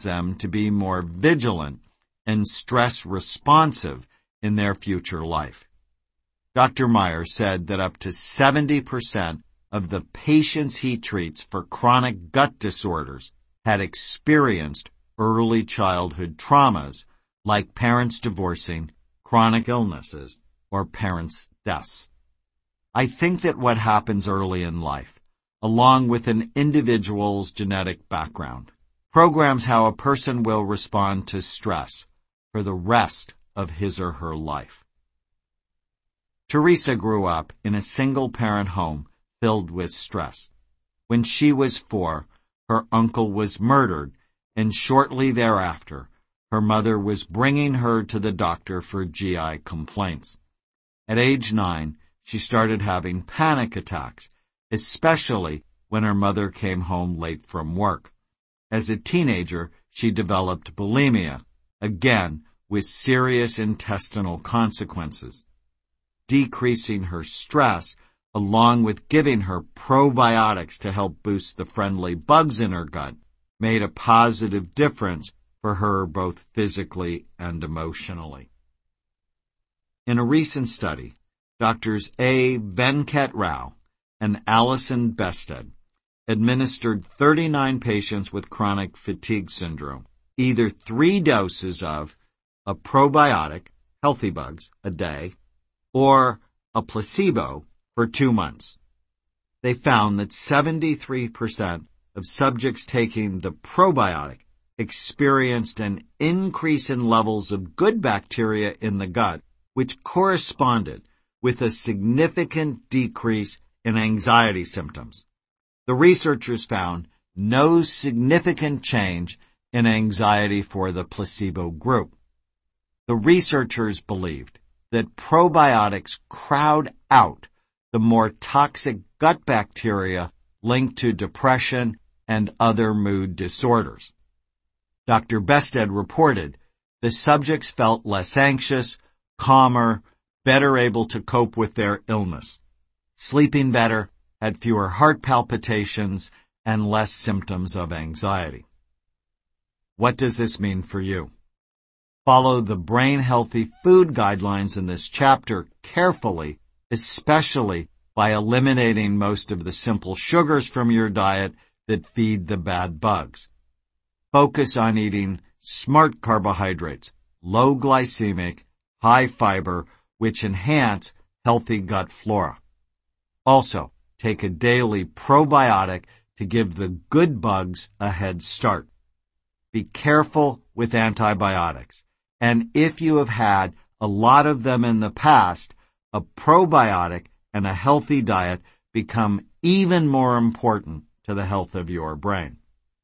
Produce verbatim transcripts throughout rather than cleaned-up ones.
causes them to be more vigilant and stress responsive in their future life. Doctor Meyer said that up to seventy percent of the patients he treats for chronic gut disorders had experienced early childhood traumas like parents divorcing, chronic illnesses, or parents' deaths. I think that what happens early in life, along with an individual's genetic background, programs how a person will respond to stress for the rest of his or her life. Teresa grew up in a single-parent home filled with stress. When she was four, her uncle was murdered, and shortly thereafter, her mother was bringing her to the doctor for G I complaints. At age nine, she started having panic attacks, especially when her mother came home late from work. As a teenager, she developed bulimia, again with serious intestinal consequences. Decreasing her stress, along with giving her probiotics to help boost the friendly bugs in her gut, made a positive difference for her both physically and emotionally. In a recent study, Doctors A. Venkat Rao and Alison Bested administered thirty-nine patients with chronic fatigue syndrome either three doses of a probiotic, Healthy Bugs, a day, or a placebo for two months. They found that seventy-three percent of subjects taking the probiotic experienced an increase in levels of good bacteria in the gut, which corresponded with a significant decrease in anxiety symptoms. The researchers found no significant change in anxiety for the placebo group. The researchers believed that probiotics crowd out the more toxic gut bacteria linked to depression and other mood disorders. Doctor Bested reported the subjects felt less anxious, calmer, better able to cope with their illness, sleeping better, had fewer heart palpitations, and less symptoms of anxiety. What does this mean for you? Follow the brain healthy food guidelines in this chapter carefully, especially by eliminating most of the simple sugars from your diet that feed the bad bugs. Focus on eating smart carbohydrates, low glycemic, high fiber, which enhance healthy gut flora. Also, take a daily probiotic to give the good bugs a head start. Be careful with antibiotics, and if you have had a lot of them in the past, a probiotic and a healthy diet become even more important to the health of your brain.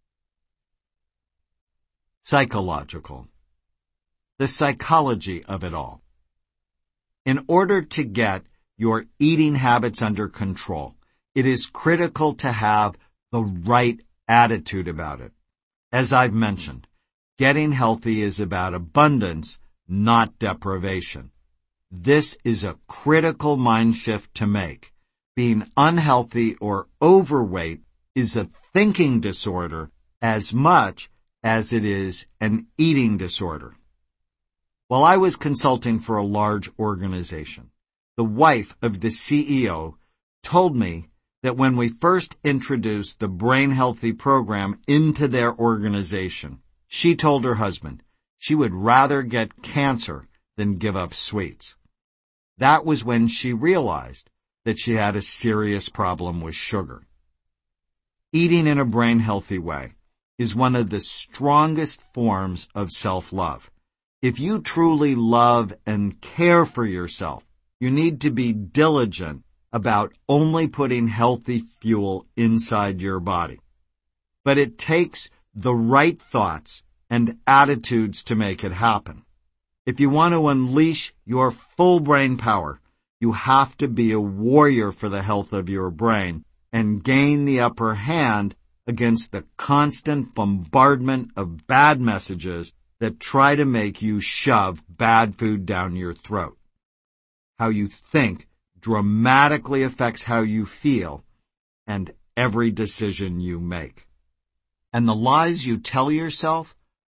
Psychological. The psychology of it all. In order to get your eating habits under control, it is critical to have the right attitude about it. As I've mentioned, getting healthy is about abundance, not deprivation. This is a critical mind shift to make. Being unhealthy or overweight is a thinking disorder as much as it is an eating disorder. While I was consulting for a large organization, the wife of the C E O told me that when we first introduced the Brain Healthy program into their organization, she told her husband she would rather get cancer than give up sweets. That was when she realized that she had a serious problem with sugar. Eating in a brain-healthy way is one of the strongest forms of self-love. If you truly love and care for yourself, you need to be diligent about only putting healthy fuel inside your body. But it takes the right thoughts and attitudes to make it happen. If you want to unleash your full brain power, you have to be a warrior for the health of your brain and gain the upper hand against the constant bombardment of bad messages that try to make you shove bad food down your throat. How you think dramatically affects how you feel and every decision you make. And the lies you tell yourself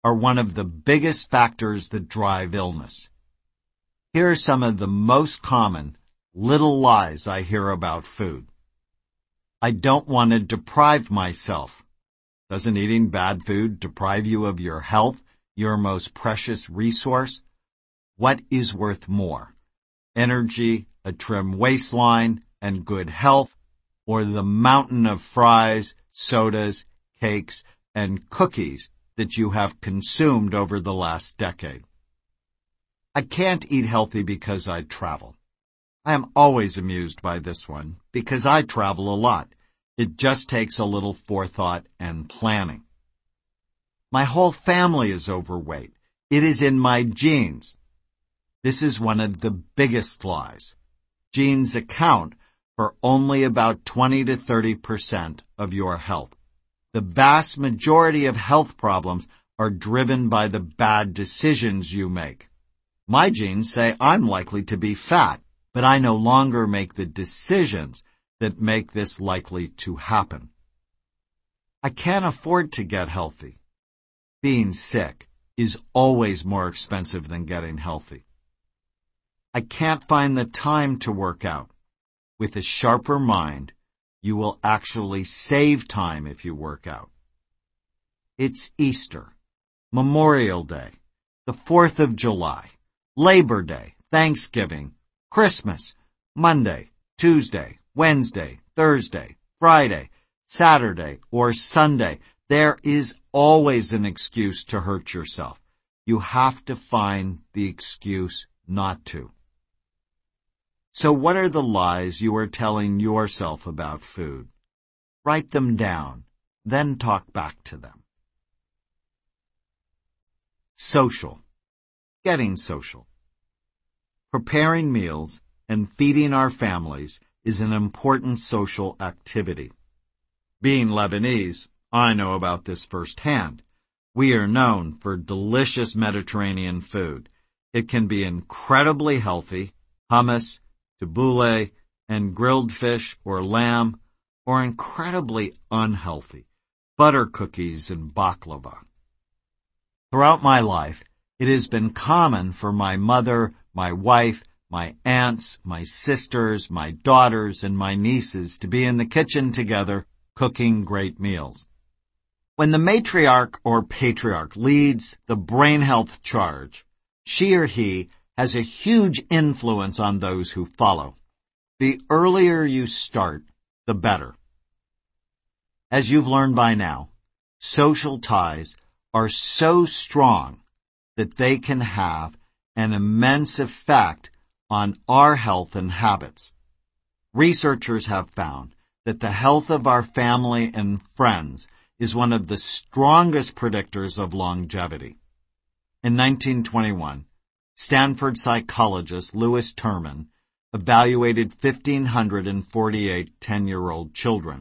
are one of the biggest factors that drive illness. Here are some of the most common little lies I hear about food. I don't want to deprive myself. Doesn't eating bad food deprive you of your health, your most precious resource? What is worth more? Energy, a trim waistline, and good health, or the mountain of fries, sodas, cakes, and cookies that you have consumed over the last decade? I can't eat healthy because I travel. I am always amused by this one because I travel a lot. It just takes a little forethought and planning. My whole family is overweight. It is in my genes. This is one of the biggest lies. Genes account for only about twenty to thirty percent of your health. The vast majority of health problems are driven by the bad decisions you make. My genes say I'm likely to be fat, but I no longer make the decisions that make this likely to happen. I can't afford to get healthy. Being sick is always more expensive than getting healthy. I can't find the time to work out. With a sharper mind, you will actually save time if you work out. It's Easter, Memorial Day, the fourth of July, Labor Day, Thanksgiving, Christmas, Monday, Tuesday, Wednesday, Thursday, Friday, Saturday, or Sunday. There is always an excuse to hurt yourself. You have to find the excuse not to. So what are the lies you are telling yourself about food? Write them down, then talk back to them. Social. Getting social. Preparing meals and feeding our families is an important social activity. Being Lebanese, I know about this firsthand. We are known for delicious Mediterranean food. It can be incredibly healthy, hummus, tabbouleh, and grilled fish or lamb, or incredibly unhealthy, butter cookies and baklava. Throughout my life, it has been common for my mother, my wife, my aunts, my sisters, my daughters, and my nieces to be in the kitchen together cooking great meals. When the matriarch or patriarch leads the brain health charge, she or he has a huge influence on those who follow. The earlier you start, the better. As you've learned by now, social ties are so strong that they can have an immense effect on our health and habits. Researchers have found that the health of our family and friends is one of the strongest predictors of longevity. In nineteen twenty-one, Stanford psychologist Lewis Terman evaluated one thousand five hundred forty-eight ten-year-old children.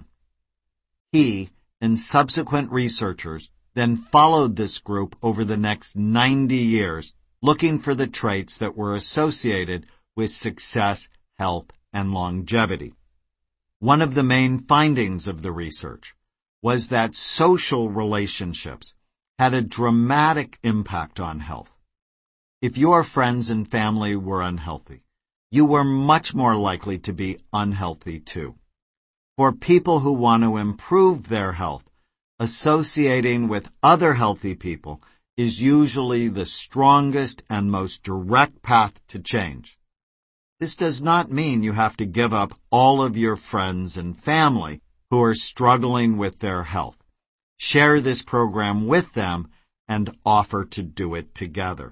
He and subsequent researchers then followed this group over the next ninety years, looking for the traits that were associated with success, health, and longevity. One of the main findings of the research was that social relationships had a dramatic impact on health. If your friends and family were unhealthy, you were much more likely to be unhealthy too. For people who want to improve their health, associating with other healthy people is usually the strongest and most direct path to change. This does not mean you have to give up all of your friends and family who are struggling with their health. Share this program with them and offer to do it together.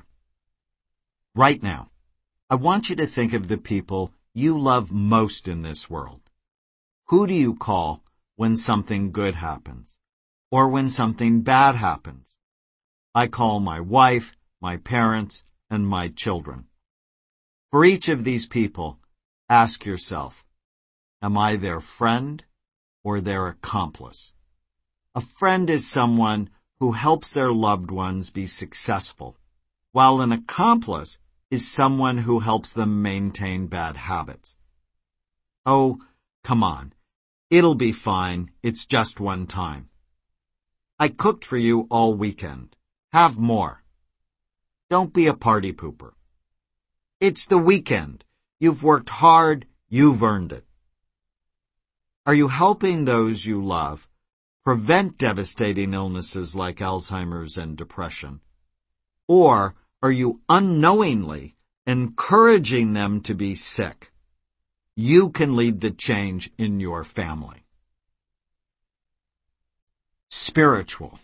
Right now, I want you to think of the people you love most in this world. Who do you call when something good happens, or when something bad happens? I call my wife, my parents, and my children. For each of these people, ask yourself, am I their friend or their accomplice? A friend is someone who helps their loved ones be successful, while an accomplice is someone who helps them maintain bad habits. Oh, come on. It'll be fine. It's just one time. I cooked for you all weekend. Have more. Don't be a party pooper. It's the weekend. You've worked hard. You've earned it. Are you helping those you love prevent devastating illnesses like Alzheimer's and depression? Or are you unknowingly encouraging them to be sick? You can lead the change in your family. Spiritual.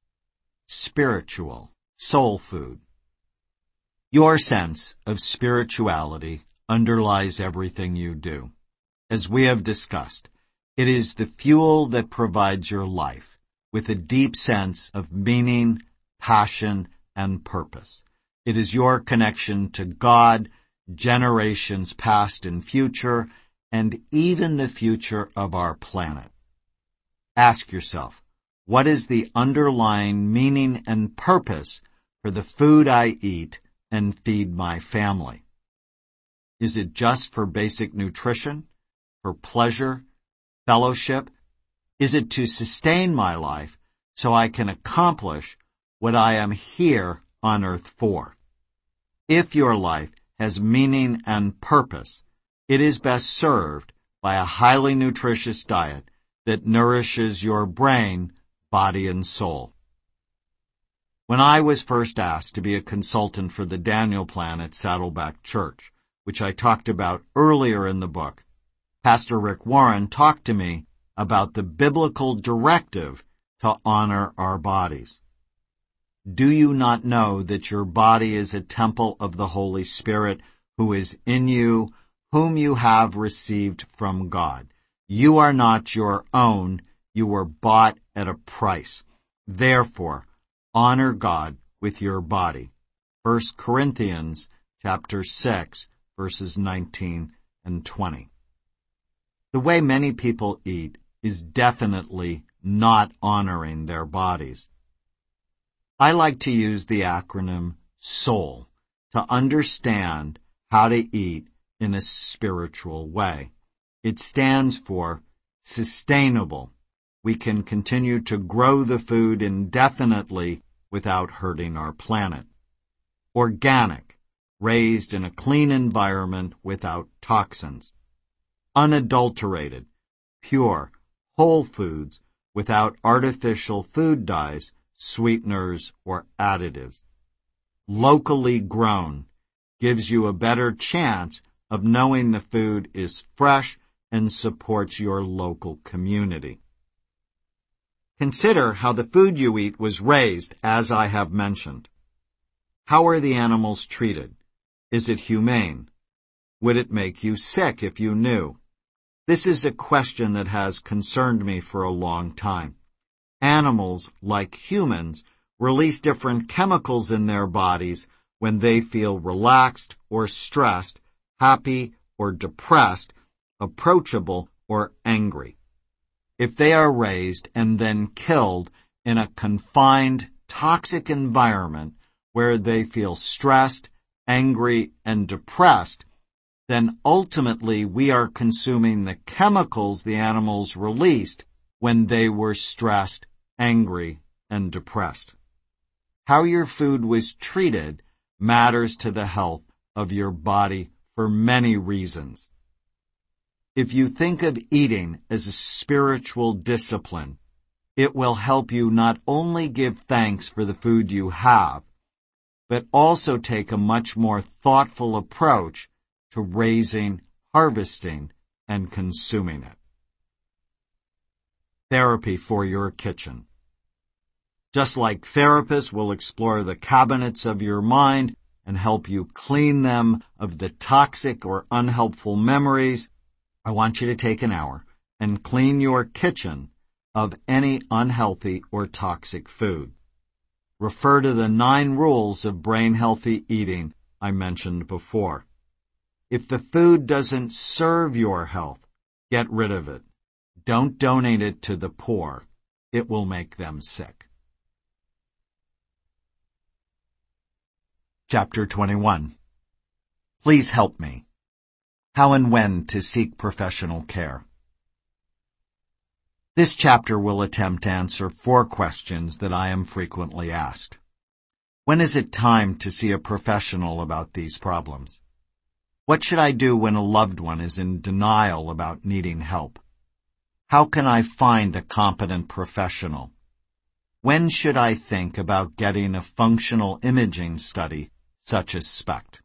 Spiritual. Soul food. Your sense of spirituality underlies everything you do. As we have discussed, it is the fuel that provides your life with a deep sense of meaning, passion, and purpose. It is your connection to God, generations past and future, and even the future of our planet. Ask yourself, what is the underlying meaning and purpose for the food I eat and feed my family? Is it just for basic nutrition, for pleasure, fellowship? Is it to sustain my life so I can accomplish what I am here on earth for? If your life has meaning and purpose, it is best served by a highly nutritious diet that nourishes your brain, body, and soul. When I was first asked to be a consultant for the Daniel Plan at Saddleback Church, which I talked about earlier in the book, Pastor Rick Warren talked to me about the biblical directive to honor our bodies. Do you not know that your body is a temple of the Holy Spirit who is in you, whom you have received from God? You are not your own. You were bought at a price. Therefore, honor God with your body. First Corinthians chapter six, verses nineteen and twenty. The way many people eat is definitely not honoring their bodies. I like to use the acronym SOUL to understand how to eat in a spiritual way. It stands for sustainable. We can continue to grow the food indefinitely without hurting our planet. Organic, raised in a clean environment without toxins. Unadulterated, pure, whole foods without artificial food dyes, sweeteners, or additives. Locally grown gives you a better chance of knowing the food is fresh and supports your local community. Consider how the food you eat was raised, as I have mentioned. How are the animals treated? Is it humane? Would it make you sick if you knew? This is a question that has concerned me for a long time. Animals, like humans, release different chemicals in their bodies when they feel relaxed or stressed, happy or depressed, approachable or angry. If they are raised and then killed in a confined, toxic environment where they feel stressed, angry, and depressed, then ultimately we are consuming the chemicals the animals released when they were stressed, angry, and depressed. How your food was treated matters to the health of your body for many reasons. If you think of eating as a spiritual discipline, it will help you not only give thanks for the food you have, but also take a much more thoughtful approach to raising, harvesting, and consuming it. Therapy for your kitchen. Just like therapists will explore the cabinets of your mind and help you clean them of the toxic or unhelpful memories, I want you to take an hour and clean your kitchen of any unhealthy or toxic food. Refer to the nine rules of brain-healthy eating I mentioned before. If the food doesn't serve your health, get rid of it. Don't donate it to the poor. It will make them sick. Chapter twenty-one. Please help me. How and when to seek professional care. This chapter will attempt to answer four questions that I am frequently asked. When is it time to see a professional about these problems? What should I do when a loved one is in denial about needing help? How can I find a competent professional? When should I think about getting a functional imaging study such as SPECT?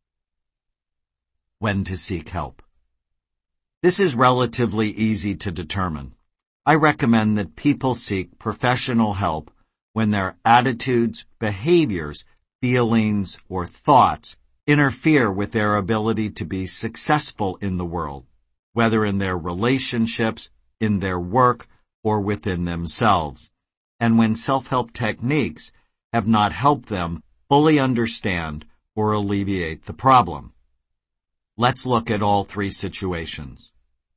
When to seek help. This is relatively easy to determine. I recommend that people seek professional help when their attitudes, behaviors, feelings, or thoughts interfere with their ability to be successful in the world, whether in their relationships, in their work, or within themselves, and when self-help techniques have not helped them fully understand or alleviate the problem. Let's look at all three situations.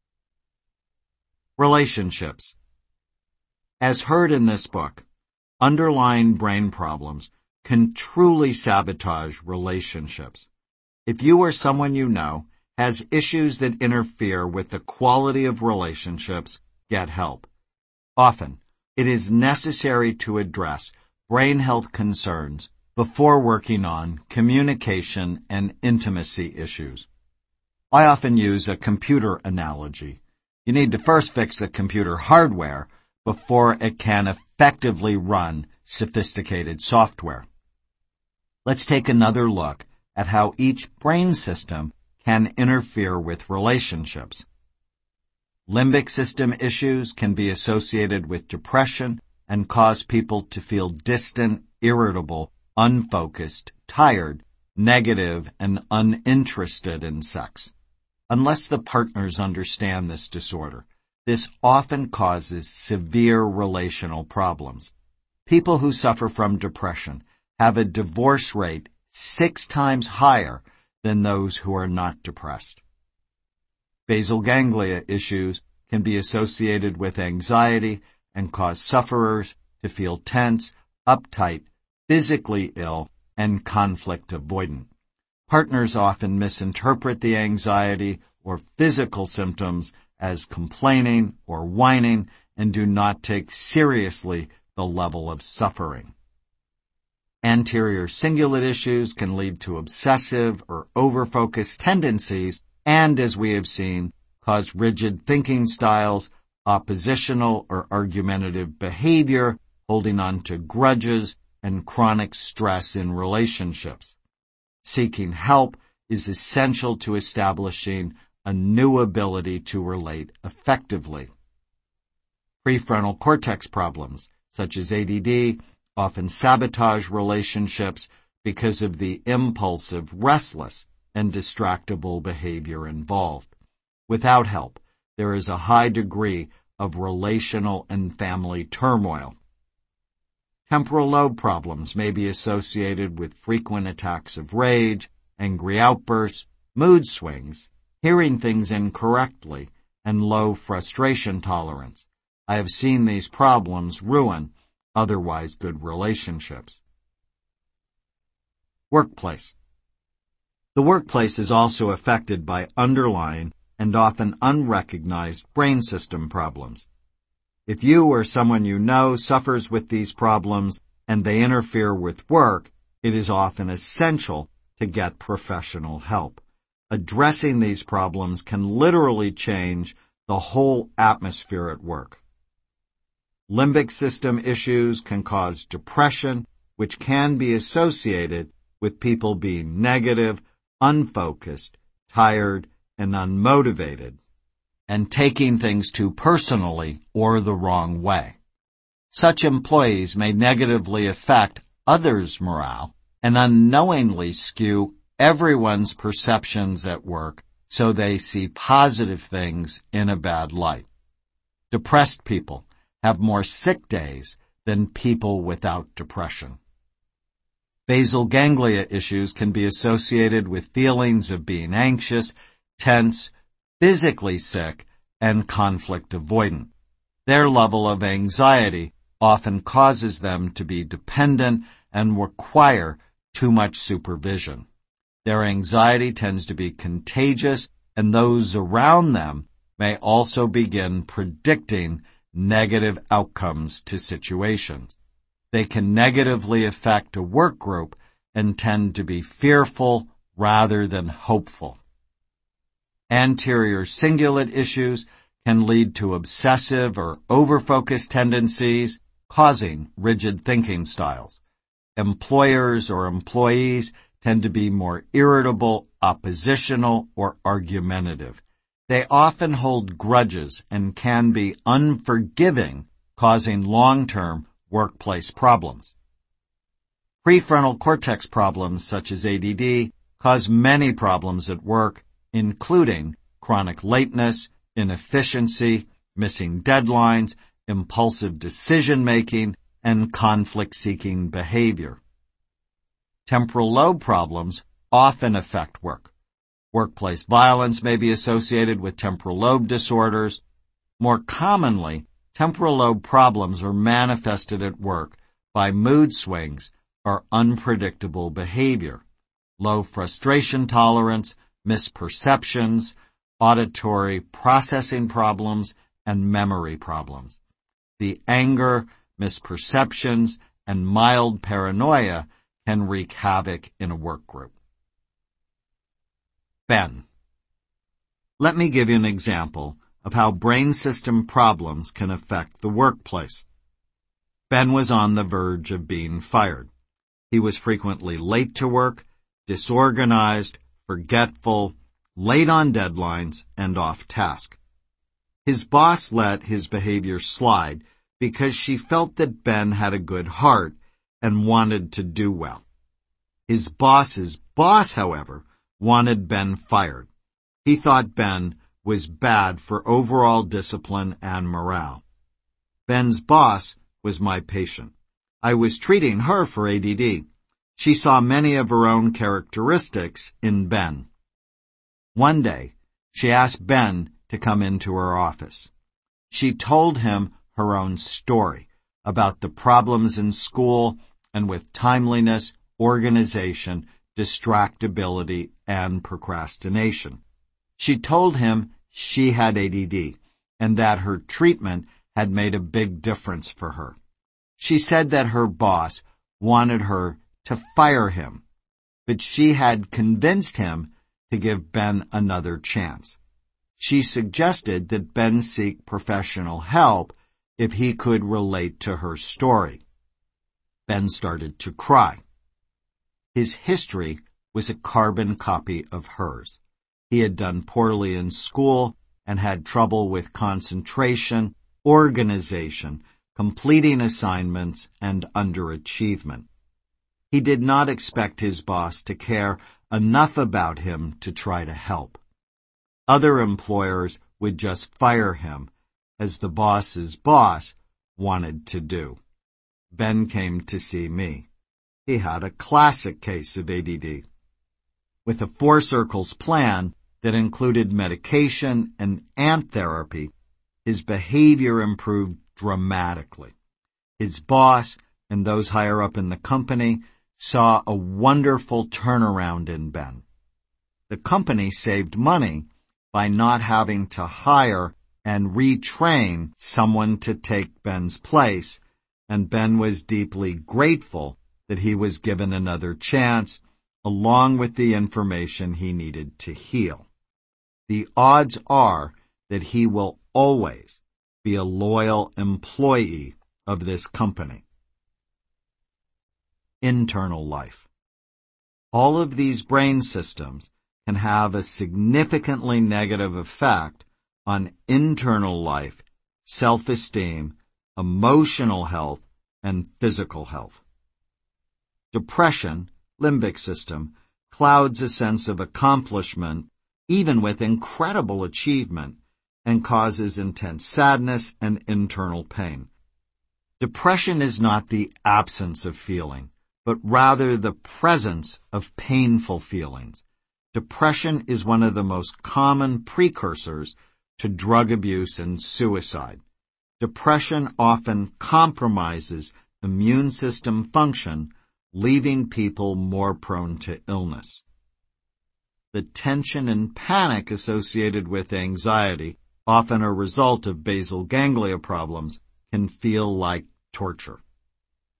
Relationships. As heard in this book, underlying brain problems can truly sabotage relationships. If you or someone you know has issues that interfere with the quality of relationships, get help. Often, it is necessary to address brain health concerns before working on communication and intimacy issues. I often use a computer analogy. You need to first fix the computer hardware before it can effectively run sophisticated software. Let's take another look at how each brain system can interfere with relationships. Limbic system issues can be associated with depression and cause people to feel distant, irritable, unfocused, tired, negative, and uninterested in sex. Unless the partners understand this disorder, this often causes severe relational problems. People who suffer from depression have a divorce rate six times higher than those who are not depressed. Basal ganglia issues can be associated with anxiety and cause sufferers to feel tense, uptight, physically ill, and conflict avoidant. Partners often misinterpret the anxiety or physical symptoms as complaining or whining and do not take seriously the level of suffering. Anterior cingulate issues can lead to obsessive or overfocused tendencies and, as we have seen, cause rigid thinking styles, oppositional or argumentative behavior, holding on to grudges, and chronic stress in relationships. Seeking help is essential to establishing a new ability to relate effectively. Prefrontal cortex problems, such as A D D, often sabotage relationships because of the impulsive, restless, and distractible behavior involved. Without help, there is a high degree of relational and family turmoil. Temporal lobe problems may be associated with frequent attacks of rage, angry outbursts, mood swings, hearing things incorrectly, and low frustration tolerance. I have seen these problems ruin otherwise good relationships. Workplace. The workplace is also affected by underlying and often unrecognized brain system problems. If you or someone you know suffers with these problems and they interfere with work, it is often essential to get professional help. Addressing these problems can literally change the whole atmosphere at work. Limbic system issues can cause depression, which can be associated with people being negative, unfocused, tired, and unmotivated, and taking things too personally or the wrong way. Such employees may negatively affect others' morale and unknowingly skew everyone's perceptions at work so they see positive things in a bad light. Depressed people have more sick days than people without depression. Basal ganglia issues can be associated with feelings of being anxious, tense, physically sick, and conflict avoidant. Their level of anxiety often causes them to be dependent and require too much supervision. Their anxiety tends to be contagious, and those around them may also begin predicting negative outcomes to situations. They can negatively affect a work group and tend to be fearful rather than hopeful. Anterior cingulate issues can lead to obsessive or overfocused tendencies, causing rigid thinking styles. Employers or employees tend to be more irritable, oppositional, or argumentative. They often hold grudges and can be unforgiving, causing long-term workplace problems. Prefrontal cortex problems such as A D D cause many problems at work, including chronic lateness, inefficiency, missing deadlines, impulsive decision-making, and conflict-seeking behavior. Temporal lobe problems often affect work. Workplace violence may be associated with temporal lobe disorders. More commonly, temporal lobe problems are manifested at work by mood swings or unpredictable behavior, low frustration tolerance, misperceptions, auditory processing problems, and memory problems. The anger, misperceptions, and mild paranoia can wreak havoc in a work group. Ben. Let me give you an example of how brain system problems can affect the workplace. Ben was on the verge of being fired. He was frequently late to work, disorganized, forgetful, late on deadlines, and off task. His boss let his behavior slide because she felt that Ben had a good heart and wanted to do well. His boss's boss, however, wanted Ben fired. He thought Ben was bad for overall discipline and morale. Ben's boss was my patient. I was treating her for A D D. She saw many of her own characteristics in Ben. One day, she asked Ben to come into her office. She told him her own story about the problems in school and with timeliness, organization, distractibility, and procrastination. She told him she had A D D and that her treatment had made a big difference for her. She said that her boss wanted her to fire him, but she had convinced him to give Ben another chance. She suggested that Ben seek professional help if he could relate to her story. Ben started to cry. His history was a carbon copy of hers. He had done poorly in school and had trouble with concentration, organization, completing assignments, and underachievement. He did not expect his boss to care enough about him to try to help. Other employers would just fire him, as the boss's boss wanted to do. Ben came to see me. He had a classic case of A D D. With a Four Circles plan that included medication and ant therapy, his behavior improved dramatically. His boss and those higher up in the company saw a wonderful turnaround in Ben. The company saved money by not having to hire and retrain someone to take Ben's place, and Ben was deeply grateful that he was given another chance, along with the information he needed to heal. The odds are that he will always be a loyal employee of this company. Internal life. All of these brain systems can have a significantly negative effect on internal life, self-esteem, emotional health, and physical health. Depression, limbic system, clouds a sense of accomplishment, even with incredible achievement, and causes intense sadness and internal pain. Depression is not the absence of feeling, but rather the presence of painful feelings. Depression is one of the most common precursors to drug abuse and suicide. Depression often compromises immune system function, leaving people more prone to illness. The tension and panic associated with anxiety, often a result of basal ganglia problems, can feel like torture.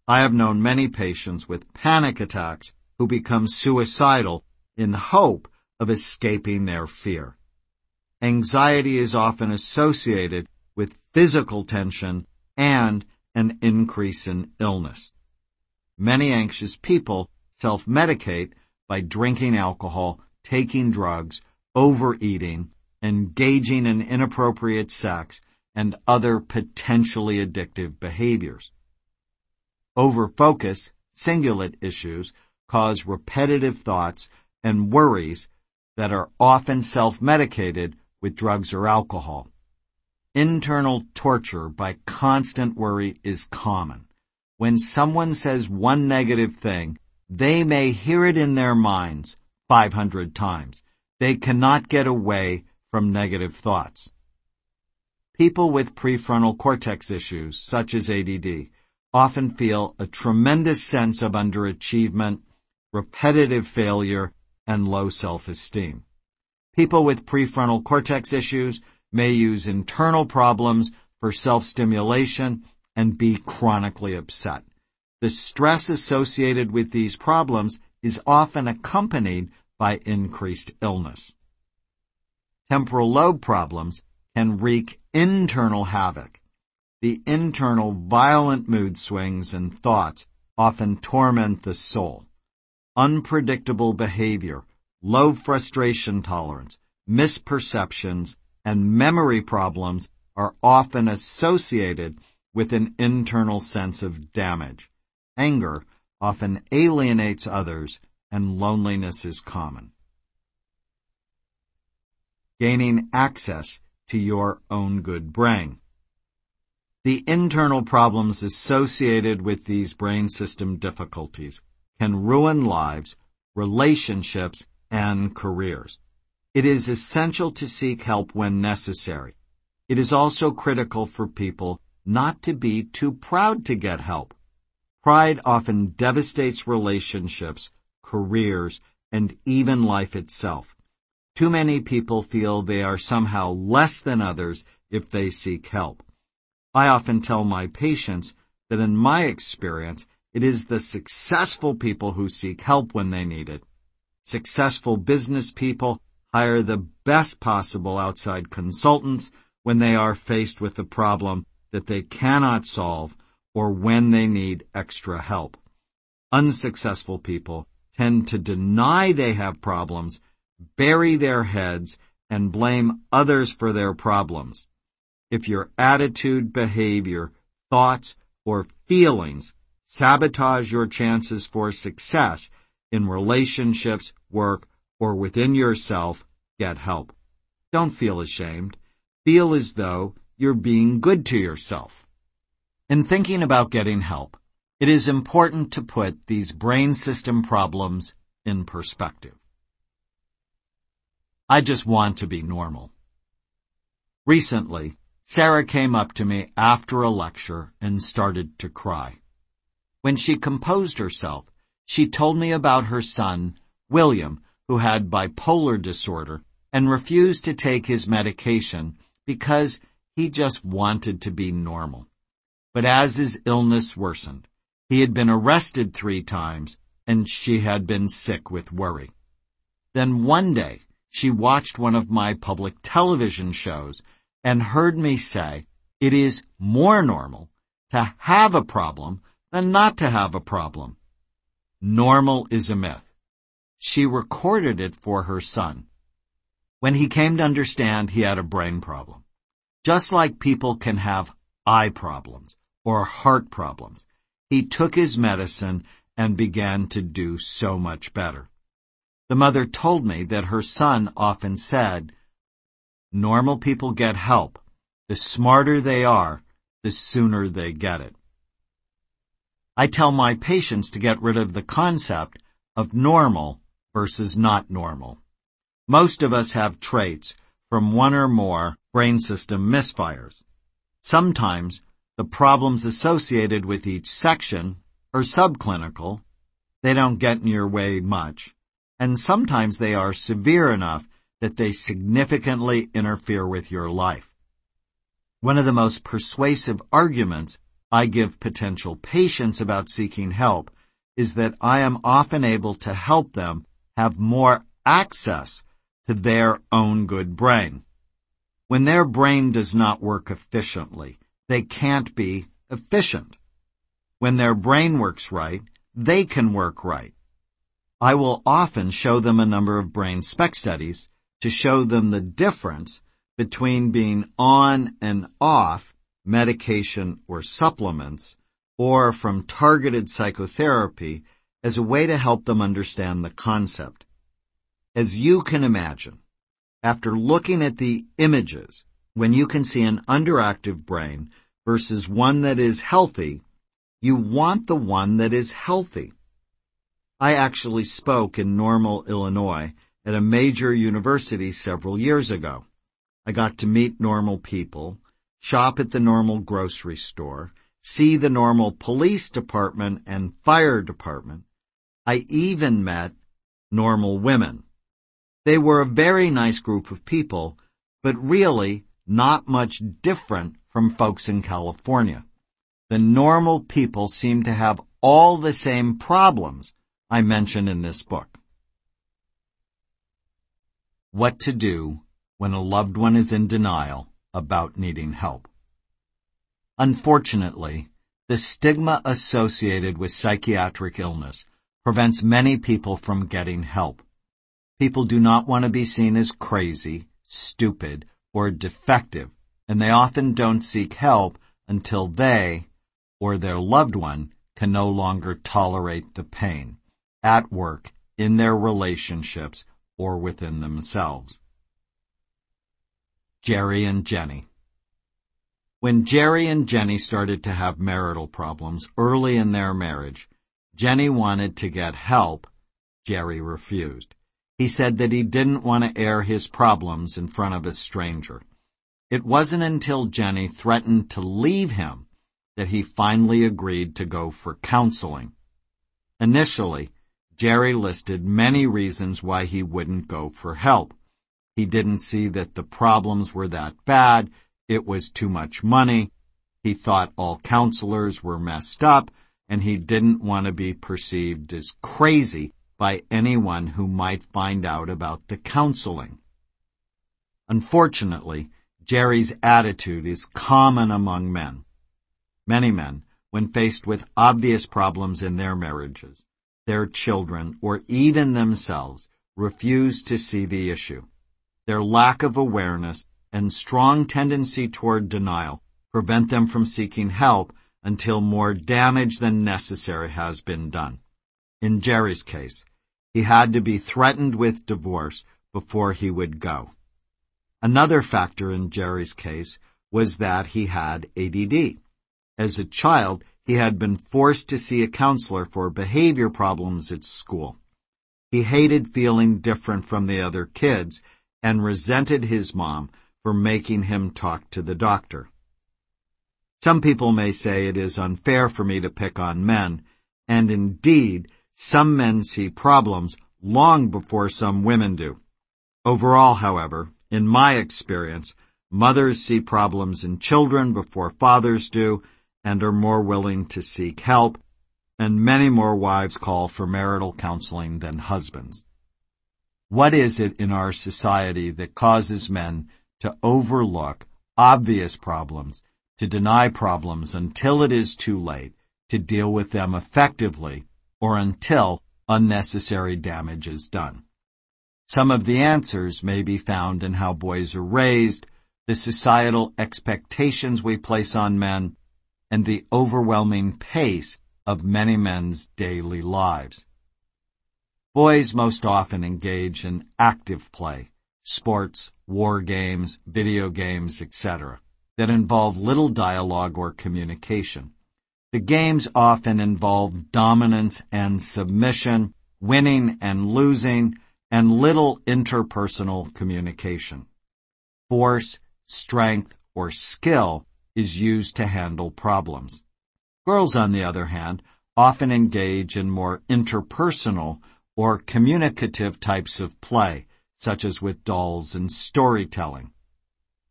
I have known many patients with panic attacks who become suicidal in hope of escaping their fear. Anxiety is often associated with physical tension and an increase in illness. Many anxious people self-medicate by drinking alcohol, taking drugs, overeating, engaging in inappropriate sex, and other potentially addictive behaviors. Overfocus, cingulate issues, cause repetitive thoughts and worries that are often self-medicated with drugs or alcohol. Internal torture by constant worry is common. When someone says one negative thing, they may hear it in their minds five hundred times. They cannot get away from negative thoughts. People with prefrontal cortex issues, such as A D D, often feel a tremendous sense of underachievement, repetitive failure, and low self-esteem. People with prefrontal cortex issues may use internal problems for self-stimulation and be chronically upset. The stress associated with these problems is often accompanied by increased illness. Temporal lobe problems can wreak internal havoc. The internal violent mood swings and thoughts often torment the soul. Unpredictable behavior, low frustration tolerance, misperceptions, and memory problems are often associated with an internal sense of damage. Anger often alienates others, and loneliness is common. Gaining access to your own good brain. The internal problems associated with these brain system difficulties can ruin lives, relationships, and careers. It is essential to seek help when necessary. It is also critical for people not to be too proud to get help. Pride often devastates relationships, careers, and even life itself. Too many people feel they are somehow less than others if they seek help. I often tell my patients that in my experience, it is the successful people who seek help when they need it. Successful business people hire the best possible outside consultants when they are faced with a problem that they cannot solve or when they need extra help. Unsuccessful people tend to deny they have problems, bury their heads, and blame others for their problems. If your attitude, behavior, thoughts, or feelings sabotage your chances for success in relationships, work, or within yourself, get help. Don't feel ashamed. Feel as though you're being good to yourself. In thinking about getting help, it is important to put these brain system problems in perspective. I just want to be normal. Recently, Sarah came up to me after a lecture and started to cry. When she composed herself, she told me about her son, William, who had bipolar disorder and refused to take his medication because he just wanted to be normal. But as his illness worsened, he had been arrested three times and she had been sick with worry. Then one day, she watched one of my public television shows and heard me say, it is more normal to have a problem than not to have a problem. Normal is a myth. She recorded it for her son. When he came to understand he had a brain problem, just like people can have eye problems or heart problems, he took his medicine and began to do so much better. The mother told me that her son often said, normal people get help. The smarter they are, the sooner they get it. I tell my patients to get rid of the concept of normal versus not normal. Most of us have traits from one or more brain system misfires. Sometimes the problems associated with each section are subclinical. They don't get in your way much. And sometimes they are severe enough that they significantly interfere with your life. One of the most persuasive arguments I give potential patients about seeking help is that I am often able to help them have more access to their own good brain. When their brain does not work efficiently, they can't be efficient. When their brain works right, they can work right. I will often show them a number of brain spec studies to show them the difference between being on and off medication or supplements, or from targeted psychotherapy as a way to help them understand the concept. As you can imagine, after looking at the images, when you can see an underactive brain versus one that is healthy, you want the one that is healthy. I actually spoke in Normal, Illinois, at a major university several years ago. I got to meet normal people, shop at the normal grocery store, see the normal police department and fire department. I even met normal women. They were a very nice group of people, but really not much different from folks in California. The normal people seem to have all the same problems I mention in this book. What to do when a loved one is in denial about needing help. Unfortunately, the stigma associated with psychiatric illness prevents many people from getting help. People do not want to be seen as crazy, stupid, or defective, and they often don't seek help until they, or their loved one, can no longer tolerate the pain, at work, in their relationships, or within themselves. Jerry and Jenny. When Jerry and Jenny started to have marital problems early in their marriage, Jenny wanted to get help. Jerry refused. He said that he didn't want to air his problems in front of a stranger. It wasn't until Jenny threatened to leave him that he finally agreed to go for counseling. Initially, Jerry listed many reasons why he wouldn't go for help. He didn't see that the problems were that bad. It was too much money. He thought all counselors were messed up, and he didn't want to be perceived as crazy by anyone who might find out about the counseling. Unfortunately, Jerry's attitude is common among men. Many men, when faced with obvious problems in their marriages, their children, or even themselves, refuse to see the issue. Their lack of awareness and strong tendency toward denial prevent them from seeking help until more damage than necessary has been done. In Jerry's case, he had to be threatened with divorce before he would go. Another factor in Jerry's case was that he had A D D. As a child, he had been forced to see a counselor for behavior problems at school. He hated feeling different from the other kids and resented his mom for making him talk to the doctor. Some people may say it is unfair for me to pick on men, and indeed, some men see problems long before some women do. Overall, however, in my experience, mothers see problems in children before fathers do and are more willing to seek help, and many more wives call for marital counseling than husbands. What is it in our society that causes men to overlook obvious problems, to deny problems until it is too late, to deal with them effectively, or until unnecessary damage is done? Some of the answers may be found in how boys are raised, the societal expectations we place on men, and the overwhelming pace of many men's daily lives. Boys most often engage in active play, sports, war games, video games, et cetera, that involve little dialogue or communication. The games often involve dominance and submission, winning and losing, and little interpersonal communication. Force, strength, or skill is used to handle problems. Girls, on the other hand, often engage in more interpersonal or communicative types of play, such as with dolls and storytelling.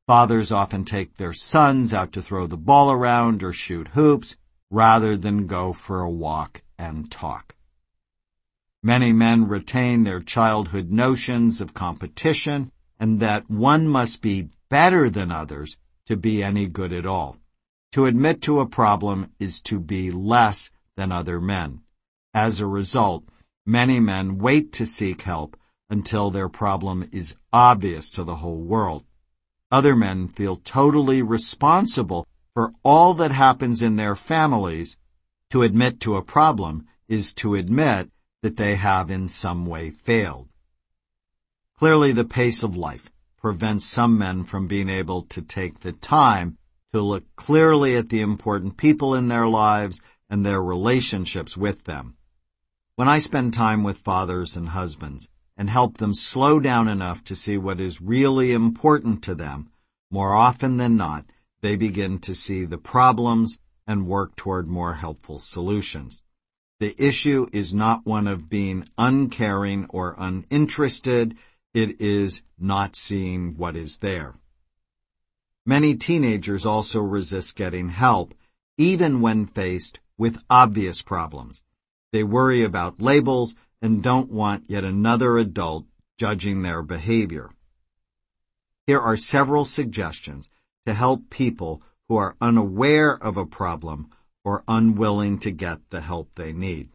Fathers often take their sons out to throw the ball around or shoot hoops rather than go for a walk and talk. Many men retain their childhood notions of competition and that one must be better than others to be any good at all. To admit to a problem is to be less than other men. As a result, many men wait to seek help until their problem is obvious to the whole world. Other men feel totally responsible for all that happens in their families. To admit to a problem is to admit that they have in some way failed. Clearly, the pace of life prevents some men from being able to take the time to look clearly at the important people in their lives and their relationships with them. When I spend time with fathers and husbands and help them slow down enough to see what is really important to them, more often than not, they begin to see the problems and work toward more helpful solutions. The issue is not one of being uncaring or uninterested. It is not seeing what is there. Many teenagers also resist getting help, even when faced with obvious problems. They worry about labels and don't want yet another adult judging their behavior. Here are several suggestions to help people who are unaware of a problem or unwilling to get the help they need.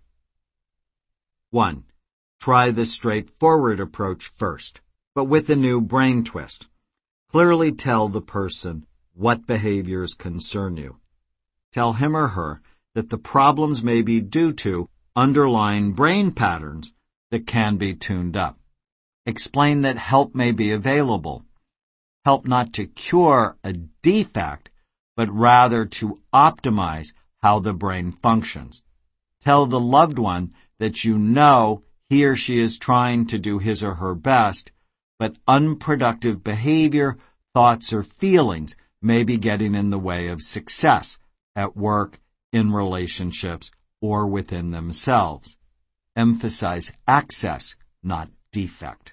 One, try the straightforward approach first, but with a new brain twist. Clearly tell the person what behaviors concern you. Tell him or her that the problems may be due to underlying brain patterns that can be tuned up. Explain that help may be available. Help not to cure a defect, but rather to optimize how the brain functions. Tell the loved one that you know he or she is trying to do his or her best, but unproductive behavior, thoughts, or feelings may be getting in the way of success at work, in relationships, or within themselves. Emphasize access, not defect.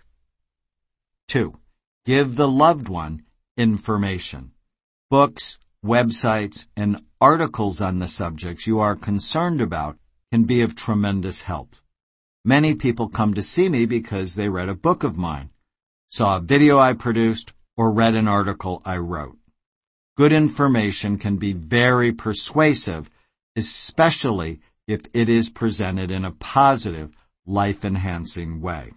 Two, give the loved one information. Books, websites, and articles on the subjects you are concerned about can be of tremendous help. Many people come to see me because they read a book of mine, saw a video I produced, or read an article I wrote. Good information can be very persuasive, especially if it is presented in a positive, life-enhancing way.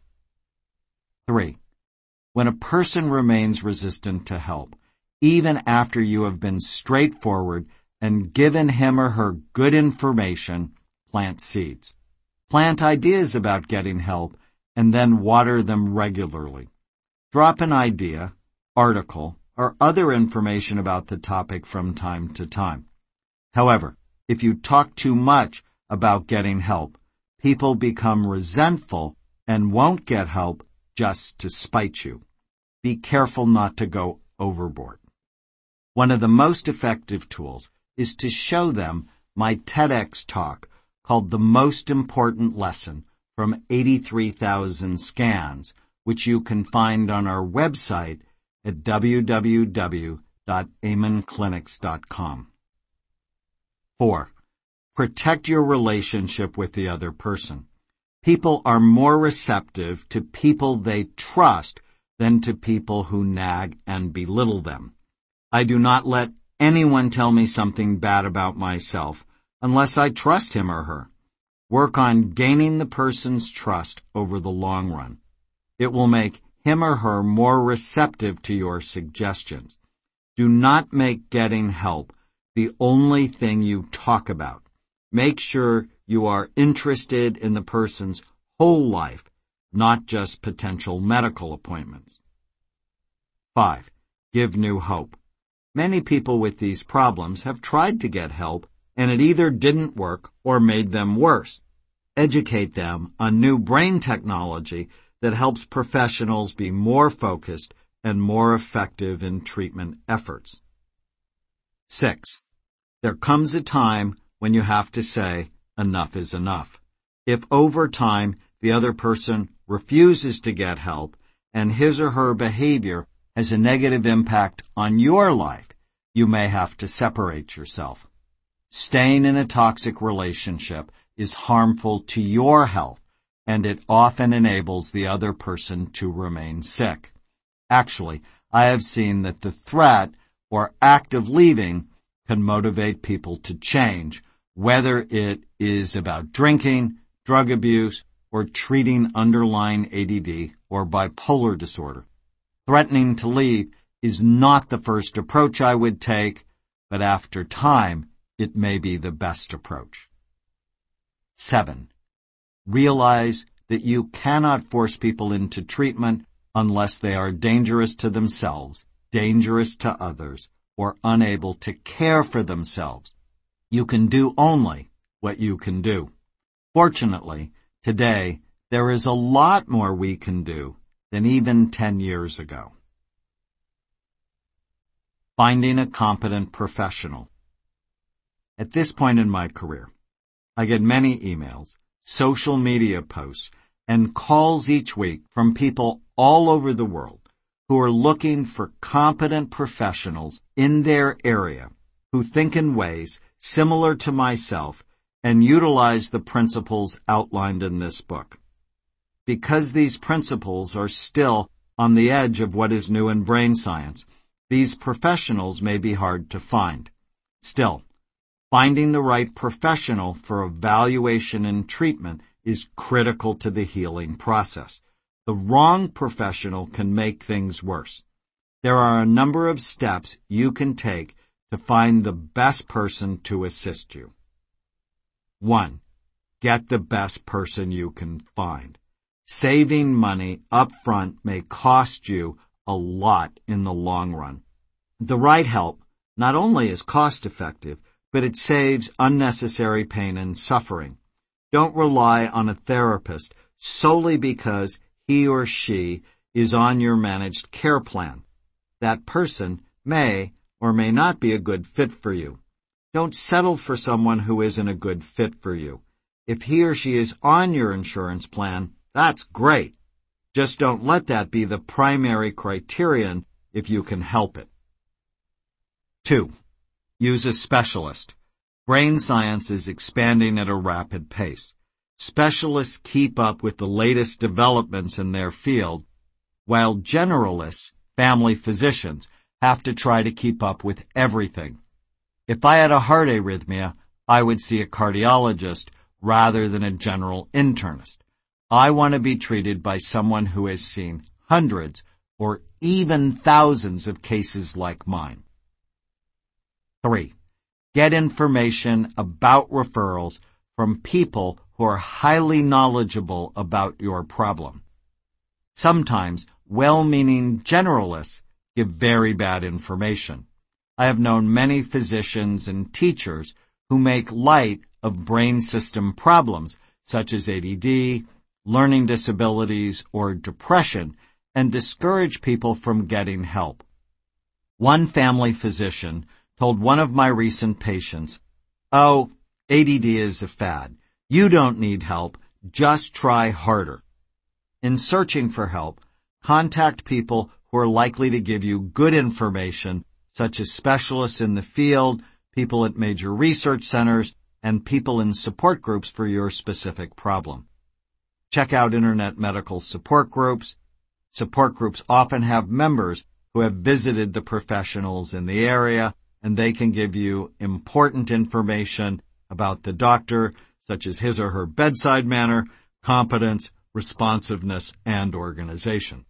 Three, when a person remains resistant to help, even after you have been straightforward and given him or her good information, plant seeds. Plant ideas about getting help and then water them regularly. Drop an idea, article, or other information about the topic from time to time. However, if you talk too much about getting help, people become resentful and won't get help just to spite you. Be careful not to go overboard. One of the most effective tools is to show them my TEDx talk called The Most Important Lesson from eighty-three thousand Scans, which you can find on our website at w w w dot amen clinics dot com. Four, protect your relationship with the other person. People are more receptive to people they trust than to people who nag and belittle them. I do not let anyone tell me something bad about myself unless I trust him or her. Work on gaining the person's trust over the long run. It will make him or her more receptive to your suggestions. Do not make getting help the only thing you talk about. Make sure you are interested in the person's whole life, not just potential medical appointments. Five, give new hope. Many people with these problems have tried to get help, and it either didn't work or made them worse. Educate them on new brain technology that helps professionals be more focused and more effective in treatment efforts. Six, there comes a time when you have to say, enough is enough. If over time the other person refuses to get help and his or her behavior has a negative impact on your life, you may have to separate yourself. Staying in a toxic relationship is harmful to your health, and it often enables the other person to remain sick. Actually, I have seen that the threat or act of leaving can motivate people to change, whether it is about drinking, drug abuse, or treating underlying A D D or bipolar disorder. Threatening to leave is not the first approach I would take, but after time, it may be the best approach. Seven, realize that you cannot force people into treatment unless they are dangerous to themselves, dangerous to others, or unable to care for themselves. You can do only what you can do. Fortunately, today, there is a lot more we can do than even ten years ago. Finding a competent professional. At this point in my career, I get many emails, social media posts, and calls each week from people all over the world who are looking for competent professionals in their area who think in ways similar to myself and utilize the principles outlined in this book. Because these principles are still on the edge of what is new in brain science, these professionals may be hard to find. Still, finding the right professional for evaluation and treatment is critical to the healing process. The wrong professional can make things worse. There are a number of steps you can take to find the best person to assist you. One, get the best person you can find. Saving money up front may cost you a lot in the long run. The right help not only is cost-effective, but it saves unnecessary pain and suffering. Don't rely on a therapist solely because he or she is on your managed care plan. That person may or may not be a good fit for you. Don't settle for someone who isn't a good fit for you. If he or she is on your insurance plan, that's great. Just don't let that be the primary criterion if you can help it. Two, use a specialist. Brain science is expanding at a rapid pace. Specialists keep up with the latest developments in their field, while generalists, family physicians, have to try to keep up with everything. If I had a heart arrhythmia, I would see a cardiologist rather than a general internist. I want to be treated by someone who has seen hundreds or even thousands of cases like mine. Three, get information about referrals from people who are highly knowledgeable about your problem. Sometimes well-meaning generalists give very bad information. I have known many physicians and teachers who make light of brain system problems such as A D D, learning disabilities, or depression, and discourage people from getting help. One family physician told one of my recent patients, "Oh, A D D is a fad. You don't need help. Just try harder." In searching for help, contact people who are likely to give you good information, such as specialists in the field, people at major research centers, and people in support groups for your specific problem. Check out Internet medical support groups. Support groups often have members who have visited the professionals in the area, and they can give you important information about the doctor, such as his or her bedside manner, competence, responsiveness, and organization.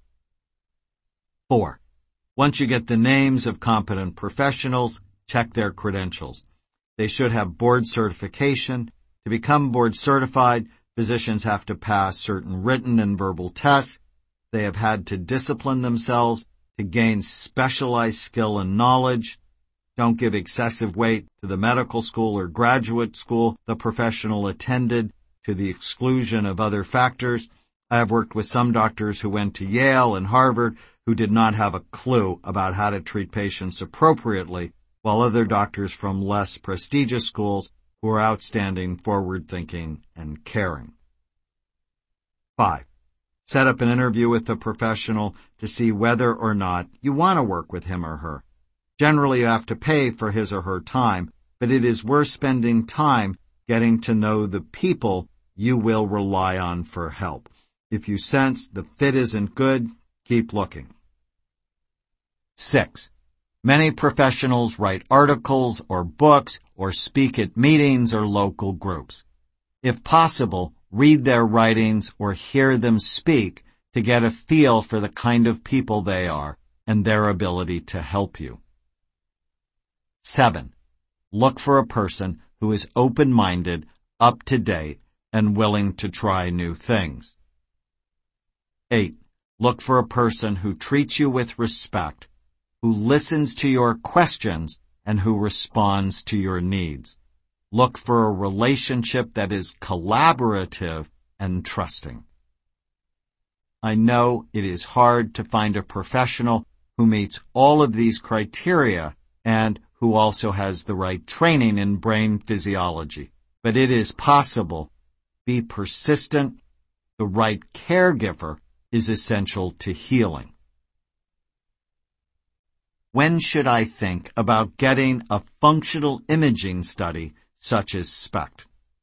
Four, once you get the names of competent professionals, check their credentials. They should have board certification. To become board certified, physicians have to pass certain written and verbal tests. They have had to discipline themselves to gain specialized skill and knowledge. Don't give excessive weight to the medical school or graduate school the professional attended to the exclusion of other factors. I have worked with some doctors who went to Yale and Harvard who did not have a clue about how to treat patients appropriately, while other doctors from less prestigious schools who are outstanding, forward-thinking, and caring. Five, Set up an interview with a professional to see whether or not you want to work with him or her. Generally, you have to pay for his or her time, but it is worth spending time getting to know the people you will rely on for help. If you sense the fit isn't good, keep looking. Six. Many professionals write articles or books or speak at meetings or local groups. If possible, read their writings or hear them speak to get a feel for the kind of people they are and their ability to help you. Seven. Look for a person who is open-minded, up-to-date, and willing to try new things. Eight. Look for a person who treats you with respect, who listens to your questions, and who responds to your needs. Look for a relationship that is collaborative and trusting. I know it is hard to find a professional who meets all of these criteria and who also has the right training in brain physiology, but it is possible. Be persistent. The right caregiver is essential to healing. When should I think about getting a functional imaging study such as SPECT?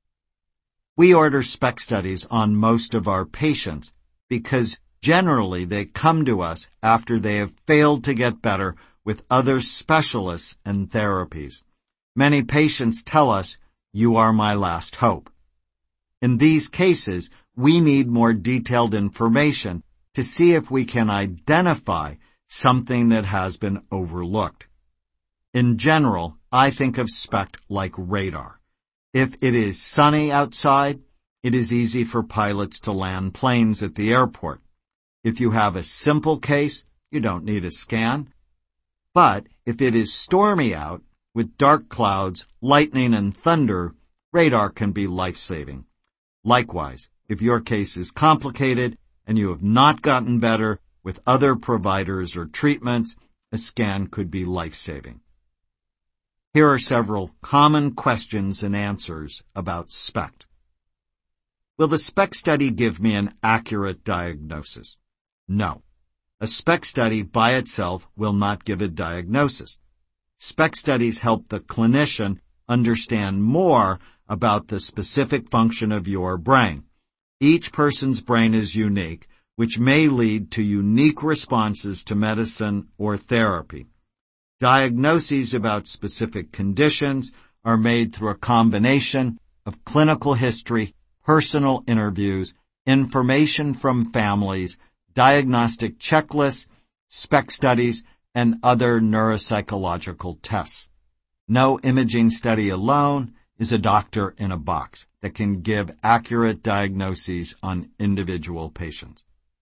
We order SPECT studies on most of our patients because generally they come to us after they have failed to get better with other specialists and therapies. Many patients tell us, "You are my last hope." In these cases, we need more detailed information to see if we can identify something that has been overlooked. In general, I think of SPECT like radar. If it is sunny outside, it is easy for pilots to land planes at the airport. If you have a simple case, you don't need a scan. But if it is stormy out, with dark clouds, lightning, and thunder, radar can be life-saving. Likewise, if your case is complicated and you have not gotten better with other providers or treatments, a scan could be life-saving. Here are several common questions and answers about SPECT. Will the SPECT study give me an accurate diagnosis? No. A SPECT study by itself will not give a diagnosis. SPECT studies help the clinician understand more about the specific function of your brain. Each person's brain is unique, which may lead to unique responses to medicine or therapy. Diagnoses about specific conditions are made through a combination of clinical history, personal interviews, information from families, diagnostic checklists, SPECT studies, and other neuropsychological tests. No imaging study alone is a doctor in a box that can give accurate diagnoses on individual patients.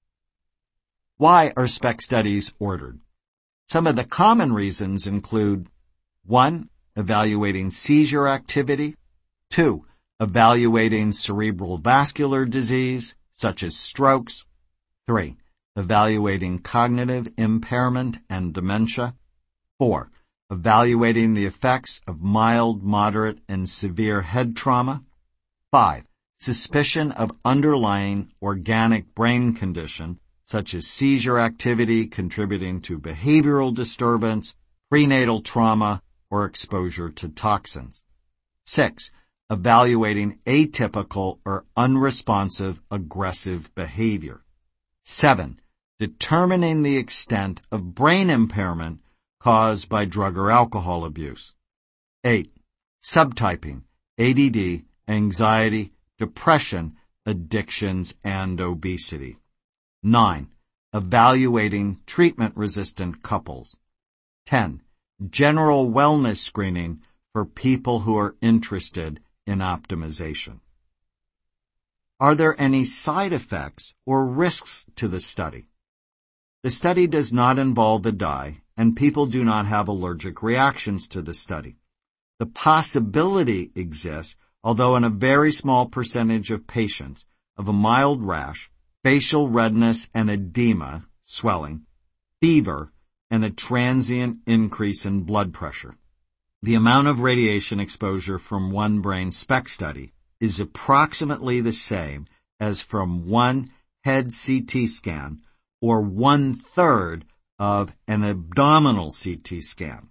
Why are SPECT studies ordered? Some of the common reasons include one. Evaluating seizure activity. two. Evaluating cerebral vascular disease, such as strokes. three. Evaluating cognitive impairment and dementia. four. Evaluating the effects of mild, moderate, and severe head trauma. five. Suspicion of underlying organic brain condition, such as seizure activity contributing to behavioral disturbance, prenatal trauma, or exposure to toxins. six. Evaluating atypical or unresponsive aggressive behavior. seven. Determining the extent of brain impairment caused by drug or alcohol abuse. eight. Subtyping, A D D, anxiety, depression, addictions, and obesity. nine. Evaluating treatment-resistant couples. ten. General wellness screening for people who are interested in optimization. Are there any side effects or risks to the study? The study does not involve a dye, and people do not have allergic reactions to the study. The possibility exists, although in a very small percentage of patients, of a mild rash, facial redness and edema, swelling, fever, and a transient increase in blood pressure. The amount of radiation exposure from one brain SPECT study is approximately the same as from one head C T scan or one-third of an abdominal C T scan.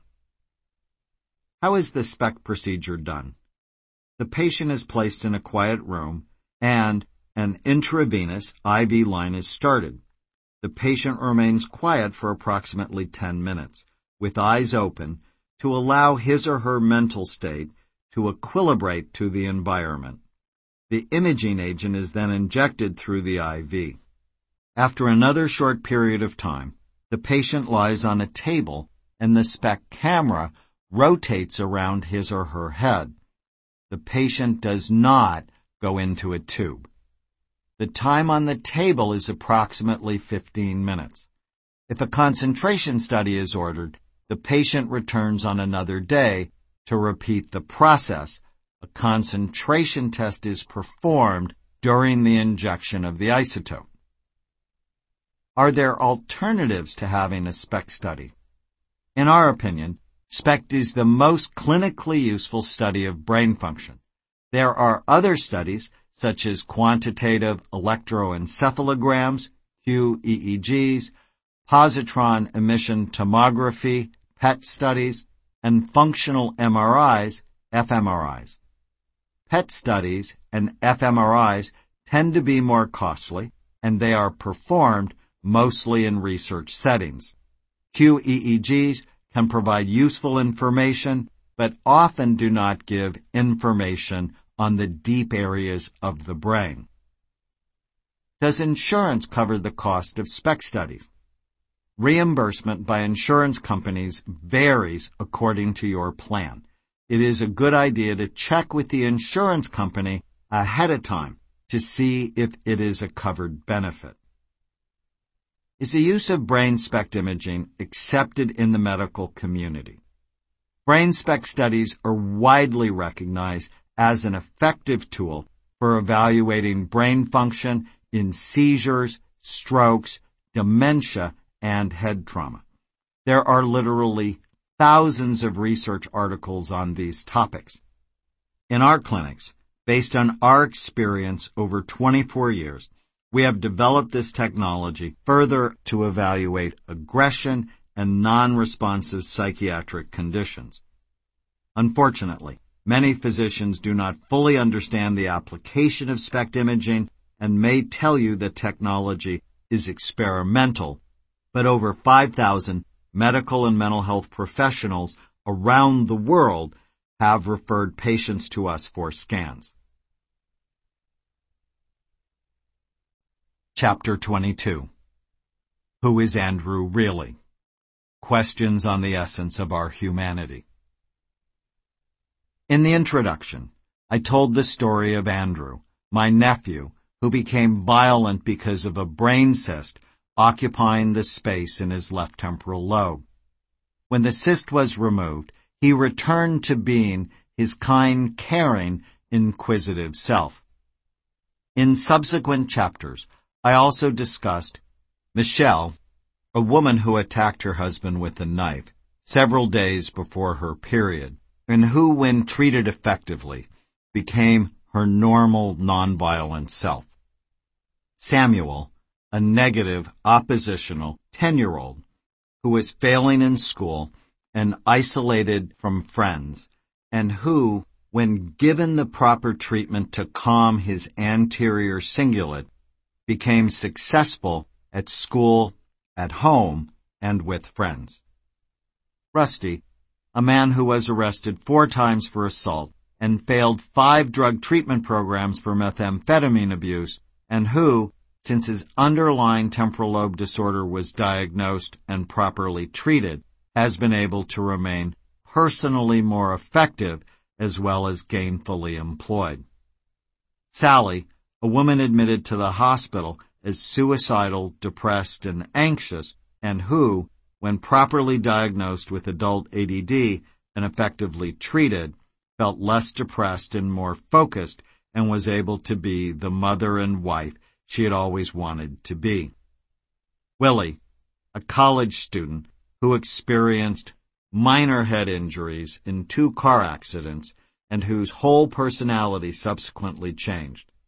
How is the SPECT procedure done? The patient is placed in a quiet room and an intravenous I V line is started. The patient remains quiet for approximately ten minutes, with eyes open, to allow his or her mental state to equilibrate to the environment. The imaging agent is then injected through the I V. After another short period of time, the patient lies on a table and the SPECT camera rotates around his or her head. The patient does not go into a tube. The time on the table is approximately fifteen minutes. If a concentration study is ordered, the patient returns on another day to repeat the process. A concentration test is performed during the injection of the isotope. Are there alternatives to having a SPECT study? In our opinion, SPECT is the most clinically useful study of brain function. There are other studies, such as quantitative electroencephalograms, Q E E Gs, positron emission tomography, P E T studies, and functional M R Is, F M R Is. P E T studies and F M R Is tend to be more costly, and they are performed mostly in research settings. Q E E Gs can provide useful information, but often do not give information on the deep areas of the brain. Does insurance cover the cost of SPECT studies? Reimbursement by insurance companies varies according to your plan. It is a good idea to check with the insurance company ahead of time to see if it is a covered benefit. Is the use of brain SPECT imaging accepted in the medical community? Brain SPECT studies are widely recognized as an effective tool for evaluating brain function in seizures, strokes, dementia, and head trauma. There are literally thousands of research articles on these topics. In our clinics, based on our experience over twenty-four years, we have developed this technology further to evaluate aggression and non-responsive psychiatric conditions. Unfortunately, many physicians do not fully understand the application of SPECT imaging and may tell you the technology is experimental, but over five thousand medical and mental health professionals around the world have referred patients to us for scans. Chapter twenty-two. Who is Andrew really? Questions on the essence of our humanity. In the introduction, I told the story of Andrew, my nephew, who became violent because of a brain cyst occupying the space in his left temporal lobe. When the cyst was removed, he returned to being his kind, caring, inquisitive self. In subsequent chapters, I also discussed Michelle, a woman who attacked her husband with a knife several days before her period, and who, when treated effectively, became her normal, nonviolent self. Samuel, a negative, oppositional ten-year-old who was failing in school and isolated from friends, and who, when given the proper treatment to calm his anterior cingulate, became successful at school, at home, and with friends. Rusty, a man who was arrested four times for assault and failed five drug treatment programs for methamphetamine abuse, and who, since his underlying temporal lobe disorder was diagnosed and properly treated, has been able to remain personally more effective as well as gainfully employed. Sally, a woman admitted to the hospital as suicidal, depressed, and anxious, and who, when properly diagnosed with adult A D D and effectively treated, felt less depressed and more focused and was able to be the mother and wife she had always wanted to be. Willie, a college student who experienced minor head injuries in two car accidents and whose whole personality subsequently changed.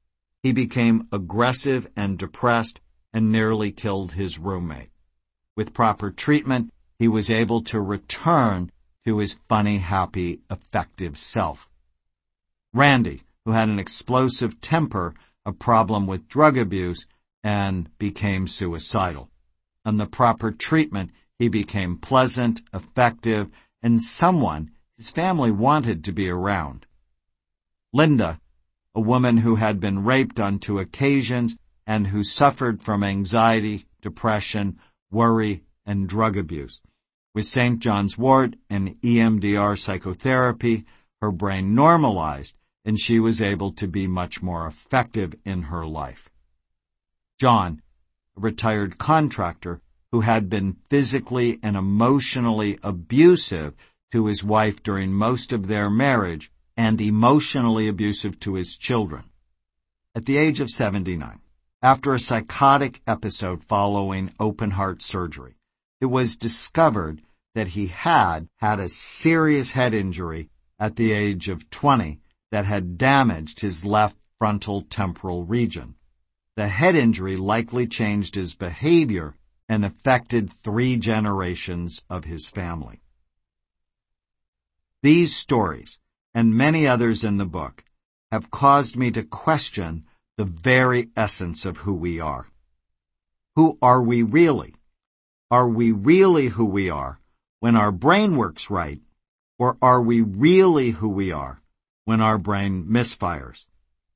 he became aggressive and depressed and nearly killed his roommate. With proper treatment, he was able to return to his funny, happy, effective self. Randy, who had an explosive temper, a problem with drug abuse, and became suicidal. On the proper treatment, he became pleasant, effective, and someone his family wanted to be around. Linda, a woman who had been raped on two occasions and who suffered from anxiety, depression, worry, and drug abuse. With Saint John's wort and E M D R psychotherapy, her brain normalized and she was able to be much more effective in her life. John, a retired contractor who had been physically and emotionally abusive to his wife during most of their marriage and emotionally abusive to his children. At the age of seventy-nine, after a psychotic episode following open-heart surgery, it was discovered that he had had a serious head injury at the age of twenty that had damaged his left frontal temporal region. The head injury likely changed his behavior and affected three generations of his family. These stories, and many others in the book, have caused me to question the very essence of who we are. Who are we really? Are we really who we are when our brain works right, or are we really who we are when our brain misfires?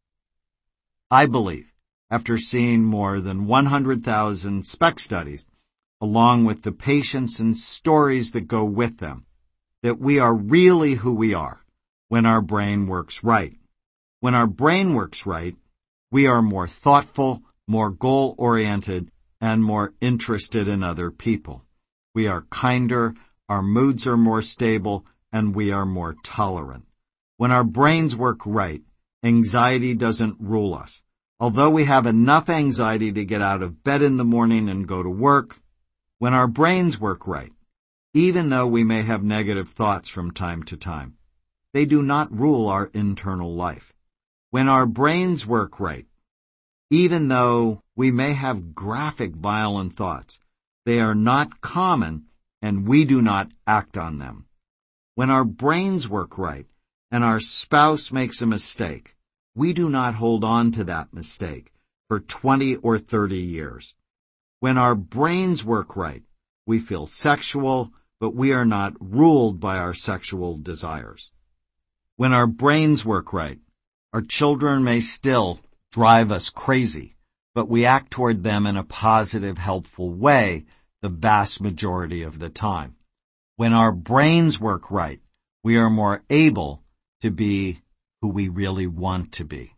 I believe, after seeing more than one hundred thousand SPECT studies, along with the patients and stories that go with them, that we are really who we are when our brain works right. When our brain works right, we are more thoughtful, more goal-oriented, and more interested in other people. We are kinder, our moods are more stable, and we are more tolerant. When our brains work right, anxiety doesn't rule us. Although we have enough anxiety to get out of bed in the morning and go to work, when our brains work right, even though we may have negative thoughts from time to time, they do not rule our internal life. When our brains work right, even though we may have graphic, violent thoughts, they are not common and we do not act on them. When our brains work right and our spouse makes a mistake, we do not hold on to that mistake for twenty or thirty years. When our brains work right, we feel sexual, but we are not ruled by our sexual desires. When our brains work right, our children may still drive us crazy, but we act toward them in a positive, helpful way the vast majority of the time. When our brains work right, we are more able to be who we really want to be.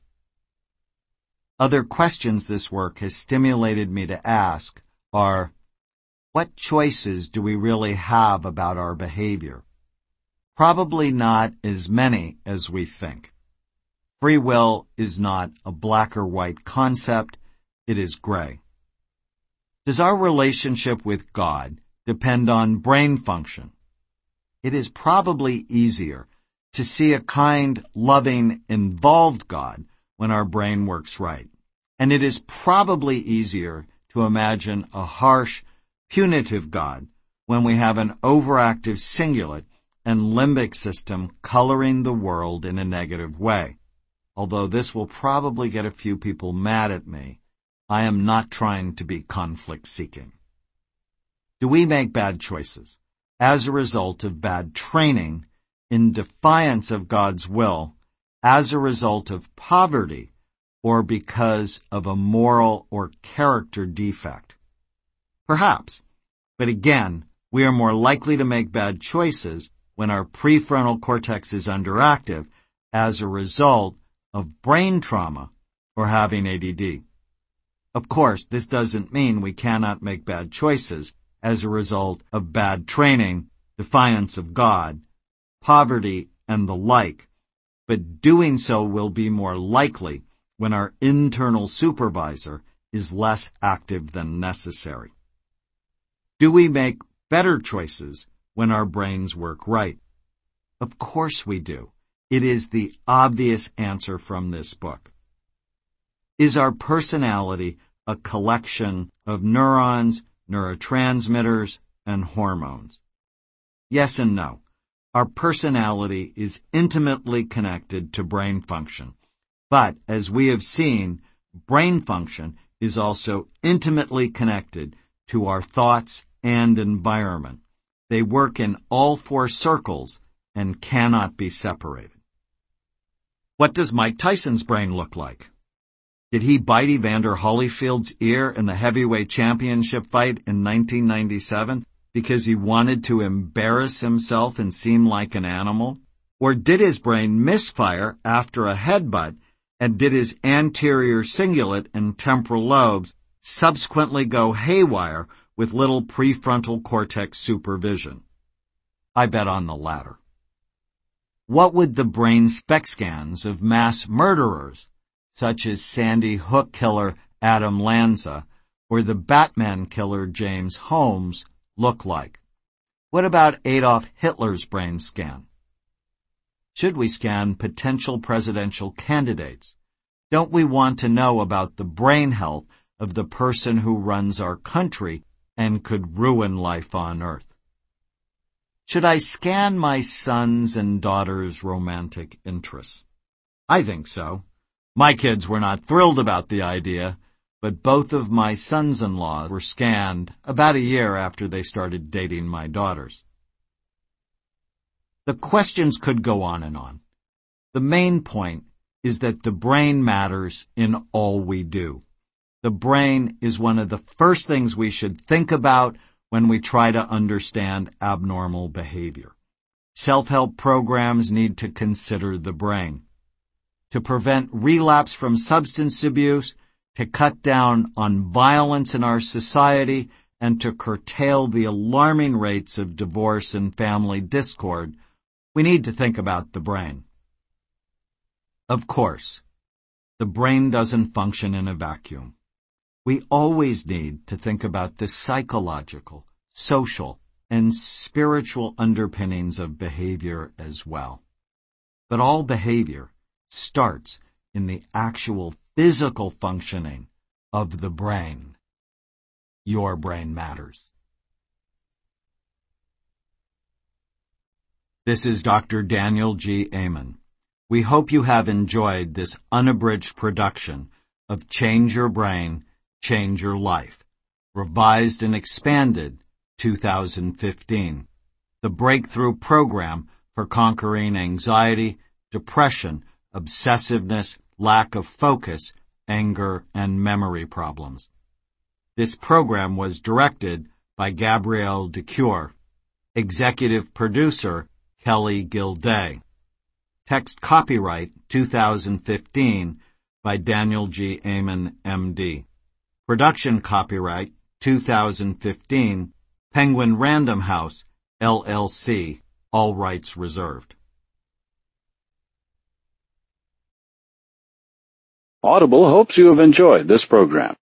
Other questions this work has stimulated me to ask are, what choices do we really have about our behavior? Probably not as many as we think. Free will is not a black or white concept, it is gray. Does our relationship with God depend on brain function? It is probably easier to see a kind, loving, involved God when our brain works right. And it is probably easier to imagine a harsh, punitive God when we have an overactive cingulate and limbic system coloring the world in a negative way. Although this will probably get a few people mad at me, I am not trying to be conflict-seeking. Do we make bad choices as a result of bad training, in defiance of God's will, as a result of poverty, or because of a moral or character defect? Perhaps, but again, we are more likely to make bad choices when our prefrontal cortex is underactive as a result of brain trauma or having A D D. Of course, this doesn't mean we cannot make bad choices as a result of bad training, defiance of God, poverty, and the like, but doing so will be more likely when our internal supervisor is less active than necessary. Do we make better choices when our brains work right? Of course we do. It is the obvious answer from this book. Is our personality a collection of neurons, neurotransmitters, and hormones? Yes and no. Our personality is intimately connected to brain function. But, as we have seen, brain function is also intimately connected to our thoughts and environment. They work in all four circles and cannot be separated. What does Mike Tyson's brain look like? Did he bite Evander Holyfield's ear in the heavyweight championship fight in nineteen ninety-seven because he wanted to embarrass himself and seem like an animal? Or did his brain misfire after a headbutt, and did his anterior cingulate and temporal lobes subsequently go haywire with little prefrontal cortex supervision? I bet on the latter. What would the brain SPECT scans of mass murderers, such as Sandy Hook killer Adam Lanza or the Batman killer James Holmes, look like? What about Adolf Hitler's brain scan? Should we scan potential presidential candidates? Don't we want to know about the brain health of the person who runs our country and could ruin life on Earth? Should I scan my sons' and daughters' romantic interests? I think so. My kids were not thrilled about the idea, but both of my sons-in-law were scanned about a year after they started dating my daughters. The questions could go on and on. The main point is that the brain matters in all we do. The brain is one of the first things we should think about when we try to understand abnormal behavior. Self-help programs need to consider the brain. To prevent relapse from substance abuse, to cut down on violence in our society, and to curtail the alarming rates of divorce and family discord, we need to think about the brain. Of course, the brain doesn't function in a vacuum. We always need to think about the psychological, social, and spiritual underpinnings of behavior as well. But all behavior starts in the actual physical functioning of the brain. Your brain matters. This is Doctor Daniel G. Amen. We hope you have enjoyed this unabridged production of Change Your Brain, Change Your Life, revised and expanded two thousand fifteen, the breakthrough program for conquering anxiety, depression, obsessiveness, lack of focus, anger, and memory problems. This program was directed by Gabrielle de Cuir, executive producer Kelly Gilday. Text copyright two thousand fifteen by Daniel G. Amen, M D. Production copyright two thousand fifteen, Penguin Random House, L L C, all rights reserved. Audible hopes you have enjoyed this program.